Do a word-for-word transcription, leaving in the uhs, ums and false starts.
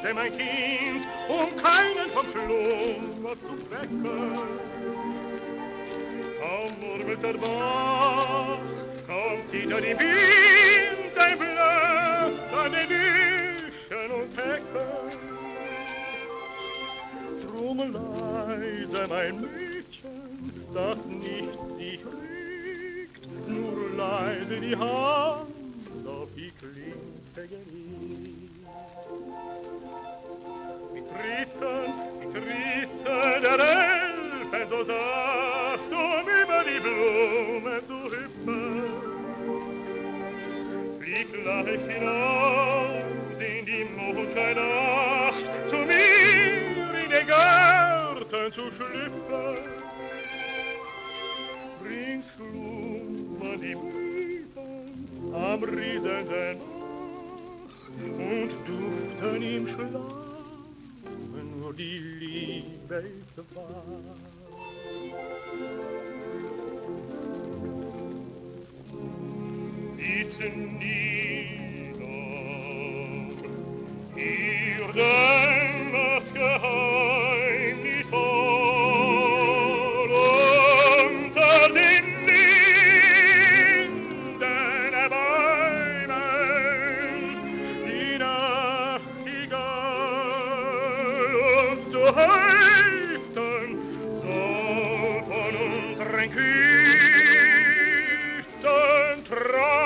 leise, mein Kind, um keinen vom Schlummer zu wecken. Kaum murmelt der Bach, kaum zieht er die Wind, ein Blatt an den Nischen und Hecken. Drum leise, mein Mädchen, dass nichts dich regt, nur leise die Hand auf die Klinke gelegt. Mit Rissen, mit Rissen der Elfen so saßt, um über die Blumen zu hüpfen. Flieg leicht hinaus in die Mondschein-Nacht, zu mir in den Garten zu schlüpfen. Ringsum an die Blüten am riesenden Bach und duften im Schlaf nur die Liebe ist wahr. Sitzen nieder, ihr dämmert geheimnisvoll unter den Linden Bäumen, die Nachtigall uns zu heisten soll von unseren Küsten tragen.